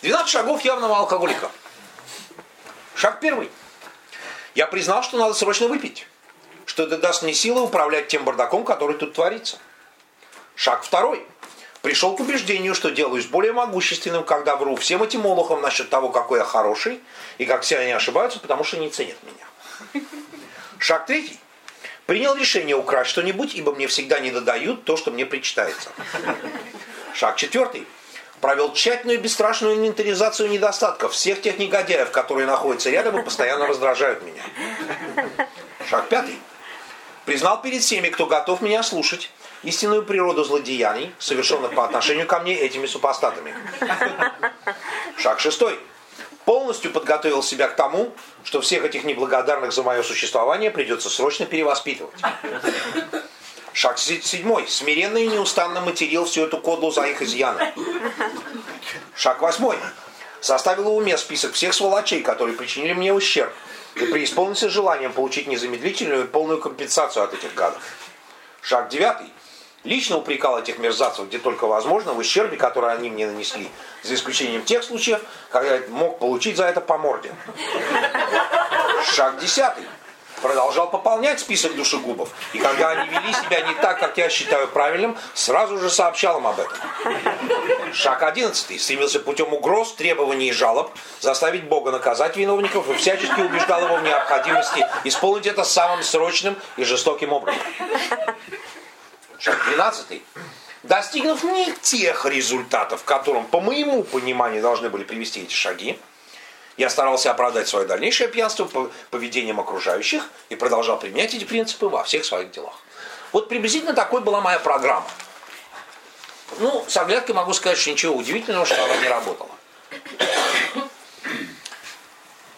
12 шагов явного алкоголика. Шаг первый. Я признал, что надо срочно выпить, что это даст мне силы управлять тем бардаком, который тут творится. Шаг второй. Пришел к убеждению, что делаюсь более могущественным, когда вру всем этим олухам насчет того, какой я хороший, и как все они ошибаются, потому что не ценят меня. Шаг третий. Принял решение украсть что-нибудь, ибо мне всегда не додают то, что мне причитается. Шаг четвертый. Провел тщательную и бесстрашную инвентаризацию недостатков всех тех негодяев, которые находятся рядом и постоянно раздражают меня. Шаг пятый. Признал перед всеми, кто готов меня слушать, истинную природу злодеяний, совершенных по отношению ко мне этими супостатами. Шаг шестой. Полностью подготовил себя к тому, что всех этих неблагодарных за мое существование придется срочно перевоспитывать. Шаг седьмой. Смиренно и неустанно материл всю эту кодлу за их изъяны. Шаг восьмой. Составил в уме список всех сволочей, которые причинили мне ущерб, и преисполнился желанием получить незамедлительную и полную компенсацию от этих гадов. Шаг девятый. Лично упрекал этих мерзавцев, где только возможно, в ущербе, который они мне нанесли, за исключением тех случаев, когда я мог получить за это по морде. Шаг десятый. Продолжал пополнять список душегубов, и когда они вели себя не так, как я считаю правильным, сразу же сообщал им об этом. Шаг 11. Стремился путем угроз, требований и жалоб заставить Бога наказать виновников и всячески убеждал его в необходимости исполнить это самым срочным и жестоким образом. Шаг 12. Достигнув не тех результатов, к которым, по моему пониманию, должны были привести эти шаги, я старался оправдать свое дальнейшее пьянство поведением окружающих и продолжал применять эти принципы во всех своих делах. Вот приблизительно такой была моя программа. Ну, с оглядкой могу сказать, что ничего удивительного, что она не работала.